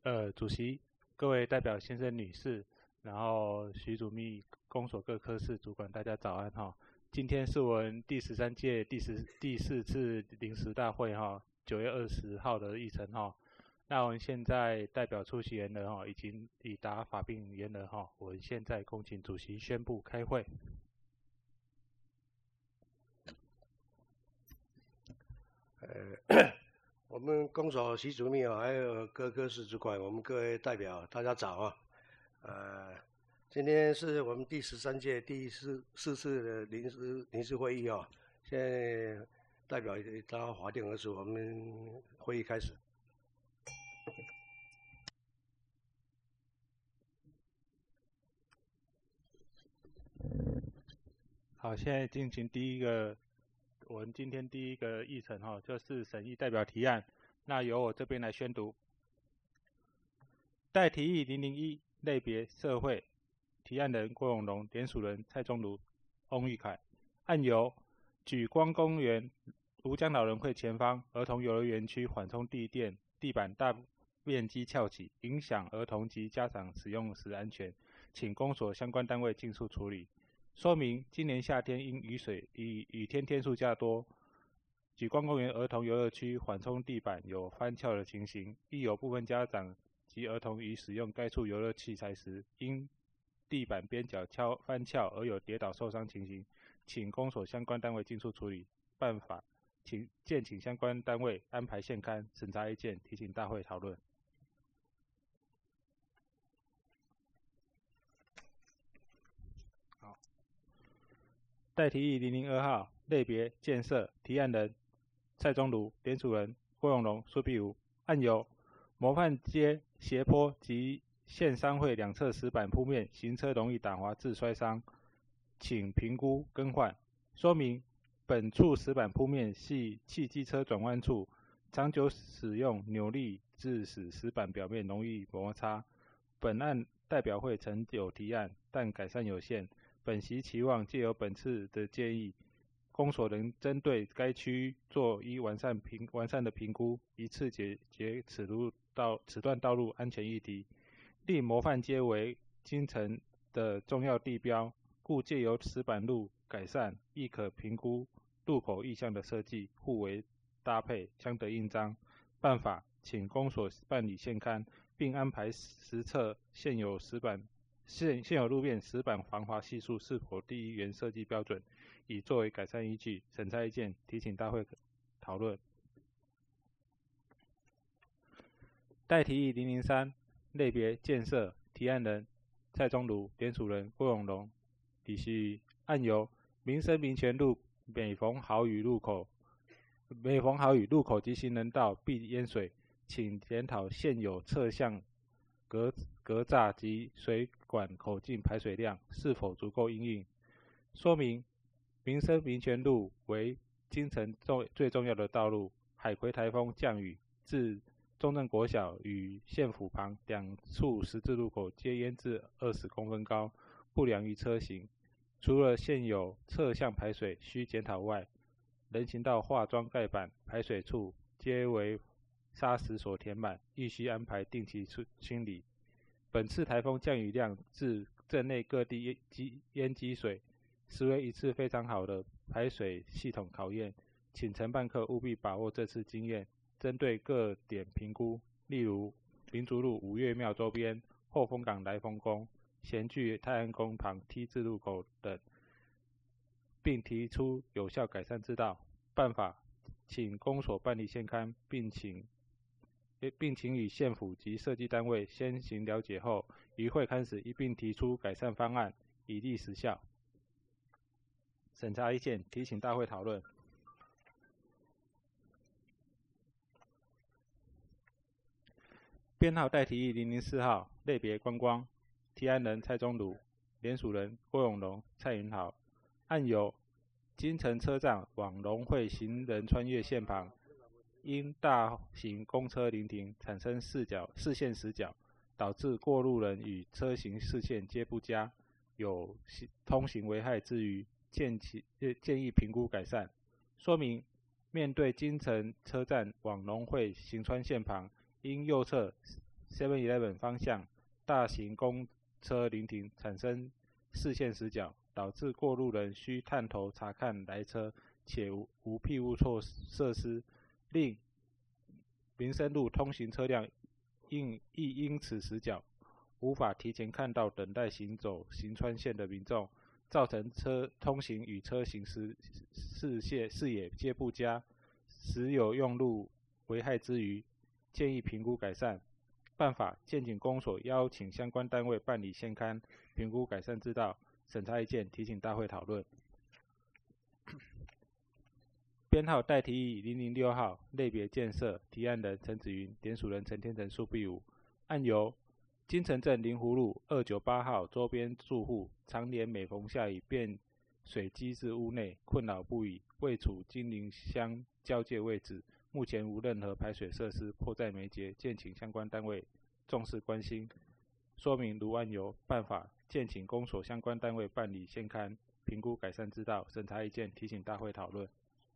主席、各位代表先生、女士，然后徐主秘、公所各科室主管，大家早安哈。今天是我们第13届第4次临时大会哈，9月20号的议程哈。那我们现在代表出席人呢哈，已经已达法定员了哈。我们现在恭请主席宣布开会。 我们公所徐主秘还有各科室主管，我们各位代表，大家早啊！今天是我们第13届第4次的临时会议啊。现在代表大家划定而出，我们会议开始。 好，现在进行我们今天第一个议程哈，就是审议代表提案。那由我这边来宣读。待提议001类别社会，提案人郭永龙，联署人蔡宗儒、翁玉凯。案由莒光公园吴江老人会前方儿童游乐园区缓冲地板大面积翘起，影响儿童及家长使用时安全，请公所相关单位尽速处理。说明今年夏天因雨天数较多，莒光公园儿童游乐区缓冲地板有翻翘的情形，亦有部分家长及儿童于使用该处游乐器材时，因地板边角翻翘而有跌倒受伤情形，请公所相关单位尽速处理办法，请相关单位安排现刊审查意见，提请大会讨论。待提议002号类别建设，提案人蔡宗儒，联署人郭永龙、苏碧如。案由模范街斜坡及线商会两侧石板铺面，行车容易打滑致摔伤，请评估更换。说明本处石板铺面系汽机车转弯处，长久使用扭力致使石板表面容易摩擦。本案代表会曾有提案，但改善有限。本席期望借由本次的建议，公所能针对该区做完善的评估，一次解决此段道路安全议题。立模范街为京城的重要地标，故借由石板路改善，亦可评估路口意向的设计，互为搭配，相得益彰。办法，请公所办理现刊，并安排实测现有路面石板防滑系数是否低于原设计标准，以作为改善依据。审查意见提请大会讨论。待提议003类别建设，提案人蔡宗儒，联署人郭永龙、李希瑜。案由民生民权路每逢豪雨路口及行人道必淹水，请检讨现有侧向格栅及水管口径排水量是否足够因应。说明民生民权路为京城最重要的道路，海葵台风降雨至中正国小与县府旁两处十字路口皆淹至20公分高，不良于车行。除了现有侧向排水需检讨外，人行道化妆盖板排水处皆为砂石所填满，亦需安排定期清理。本次台风降雨量至镇内各地淹积水，实为一次非常好的排水系统考验，请承办客务必把握这次经验，针对各点评估，例如民族路五岳庙周边、后丰港来丰宫、贤聚泰安宫旁 T 字路口等，并提出有效改善之道。办法，请公所办理现刊，并请与县府及设计单位先行了解后，于会刊时一并提出改善方案，以立时效。审查意见提请大会讨论。编号待提议004号类别观光，提案人蔡宗儒，联署人郭永龙、蔡云豪。案由京城车站往龙会行人穿越线旁，因大型公车临停，产生视线死角，导致过路人与车行视线皆不佳，有通行危害之余，建议评估改善。说明面对京城车站往龙会行穿线旁，因右侧 7-Eleven 方向大型公车临停，产生视线死角，导致过路人需探头查看来车，且无庇护设施，令民生路通行车辆亦因此死角，无法提前看到等待行走行穿线的民众，造成车通行与车行视野皆不佳，时有用路危害之余，建议评估改善。办法：建警公所邀请相关单位办理现勘、评估改善之道，审查意见提请大会讨论。编号代题役006号，类别建设，提案人陈子云，联署人陈天成、苏必武。案由金城镇灵湖路298号周边住户常年每逢下雨便水积至屋内，困扰不已。位处金陵乡交界位置，目前无任何排水设施，迫在眉睫，建请相关单位重视关心。说明如案由，办法：建请公所相关单位办理现勘、评估改善之道，审查意见提请大会讨论。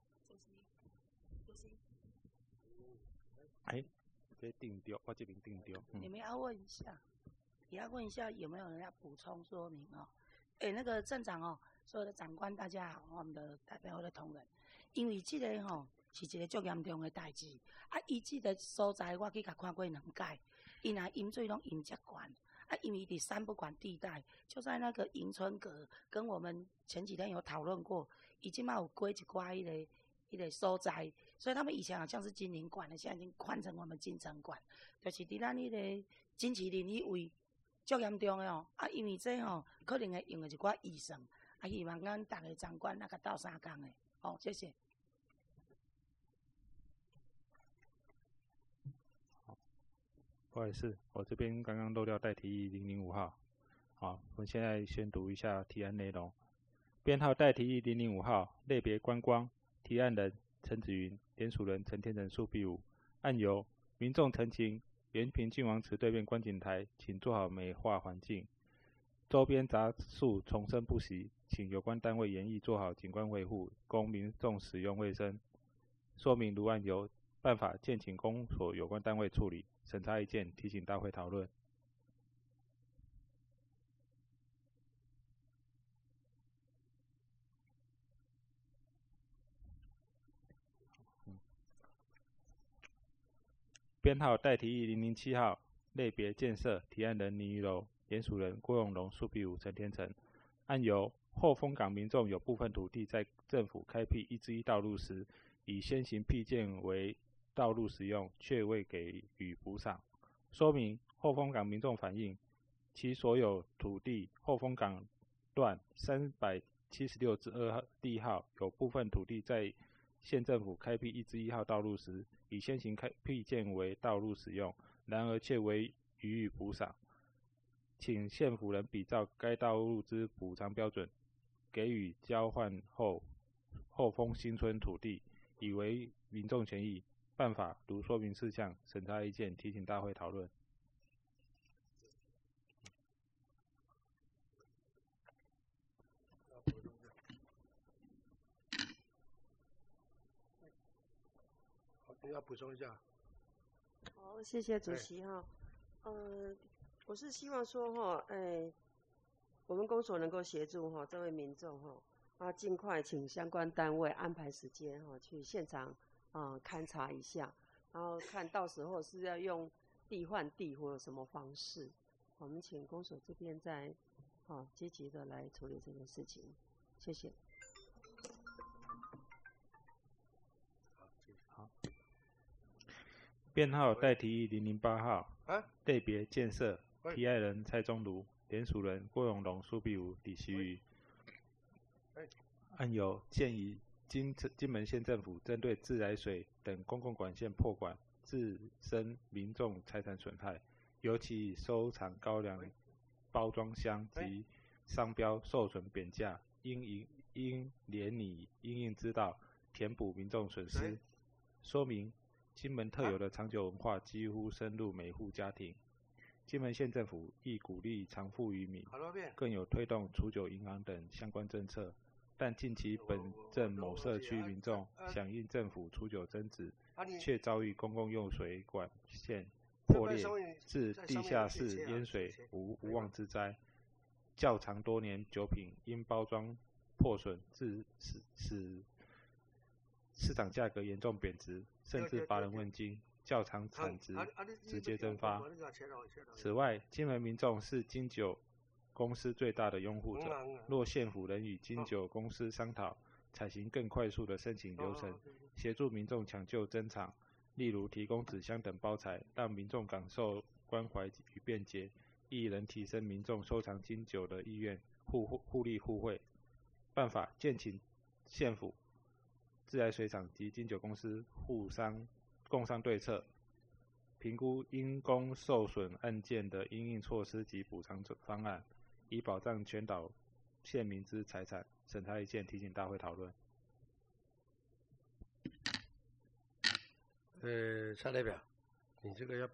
这定掉，我这边定掉。 你们要问一下，也要问一下有没有人要补充说明哦？那个镇长哦，所有的长官大家好，我们的代表会的同仁，因为这个吼是一个足严重的代志，伊这个所在我去甲看过2届，伊若饮水拢饮遮悬，因为伫三不管地带，就在那个迎春阁，跟我们前几天有讨论过，已经有规一寡一个所在，所以他们以前好像是金陵馆的，现在已经换成我们金城馆，就是伫咱迄个金麒麟迄位足严重的哦。因为这吼可能会用的一寡医生，希望咱大家长官那个斗相共的，谢谢。 不好意思，我这边刚刚漏掉代题役005号。好，我现在先读一下提案内容。编号代题役005号，类别观光。提案人陈子云，联署人陈天成、苏必武。案由：民众陈情，延平郡王祠对面观景台，请做好美化环境，周边杂树丛生不息，请有关单位研议做好景观维护，供民众使用卫生。说明如案由，办法：建请公所有关单位处理，审查意见提请大会讨论。编号代题役007号，类别建设，提案人倪玉柔，联署人郭永龙、苏必武、陈天成。案由：后丰港民众有部分土地在政府开辟1+1道路时，以先行辟建为道路使用，却未给予补偿。说明：后丰港民众反映，其所有土地后丰港段376至2地号有部分土地在县政府开辟1+1号道路时，以先行辟建为道路使用，然而却未予以补偿，请县府人比照该道路之补偿标准，给予交换后丰新村土地，以为民众权益。办法如说明事项，审查意见提请大会讨论。 要补充一下。 好，谢谢主席哈。我是希望说哈，我们公所能够协助哈这位民众哈，尽快请相关单位安排时间哈去现场勘察一下，然后看到时候是要用地换地或有什么方式，我们请公所这边再积极的来处理这个事情，谢谢。 编号代题役008号，类别建设，提案人蔡宗儒，联署人郭永龙、苏必武、李希瑜。案由：建议金门县政府针对自来水等公共管线破管，自身民众财产损害，尤其以收藏高粱包装箱及商标受损贬价，应连拟因应之道，填补民众损失。说明：金门特有的长久文化几乎深入每户家庭，金门县政府亦鼓励偿付于民，更有推动储酒银行等相关政策。但近期本镇某社区民众响应政府储酒增值，却遭遇公共用水管线破裂，致地下室淹水无妄之灾。较长多年酒品因包装破损，致使市场价格严重贬值，甚至乏人问津。较长产值直接蒸发。此外，金门民众是金酒公司最大的拥护者。若县府能与金酒公司商讨，采行更快速的申请流程，协助民众抢救珍藏，例如提供纸箱等包材，让民众感受关怀与便捷，亦能提升民众收藏金酒的意愿，互利互惠。办法：建请县府、自来水厂及金酒公司共商对策，评估因公受损案件的因应措施及补偿方案，以保障全岛县民之财产。审查意见提请大会讨论。 蔡代表，你这个要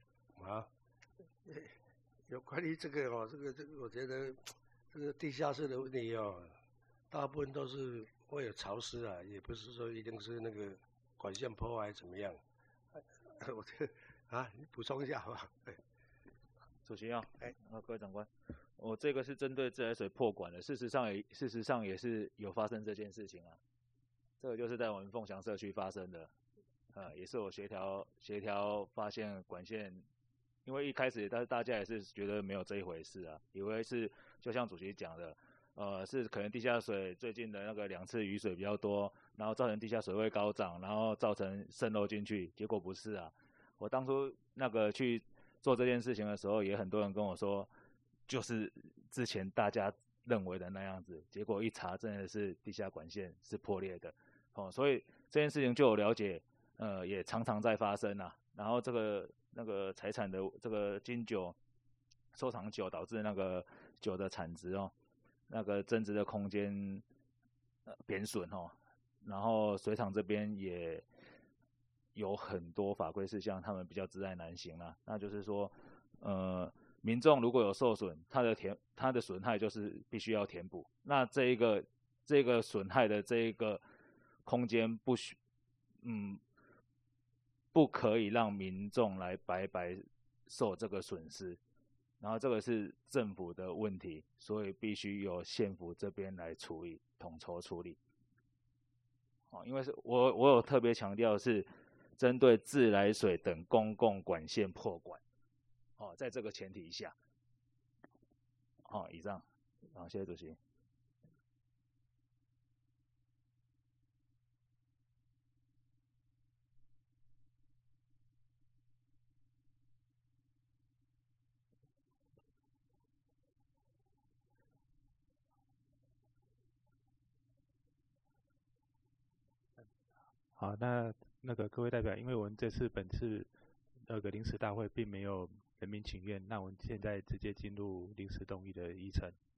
有关于这个这个我觉得这个地下室的问题大部分都是会有潮湿啊，也不是说一定是那个管线破坏怎么样。我这个你补充一下好不好？ 主席各位长官，我这个是针对自来水破管的，事实上也是有发生这件事情啊。这个就是在我们凤翔社区发生的，也是我协调发现管线，因为一开始大家也是觉得没有这一回事啊，以为是就像主席讲的，是可能地下水最近的那个2次雨水比较多，然后造成地下水位高涨，然后造成渗漏进去，结果不是啊。我当初那个去做这件事情的时候，也很多人跟我说，就是之前大家认为的那样子，结果一查真的是地下管线是破裂的，所以这件事情就有了解，也常常在发生啊。然后那个财产的这个金酒收藏酒导致那个酒的产值那个增值的空间贬损然后水厂这边也有很多法规事项，他们比较知难难行啦。那就是说，民众如果有受损，他的损害就是必须要填补。那这个损害的这一个空间不可以让民众来白白受这个损失。然后这个是政府的问题，所以必须由县府这边来处理，统筹处理。因为是我有特别强调是针对自来水等公共管线破管，在这个前提下，以上，谢谢主席。 好，那个各位代表，因为我们本次那个临时大会并没有人民请愿，那我们现在直接进入临时动议的议程。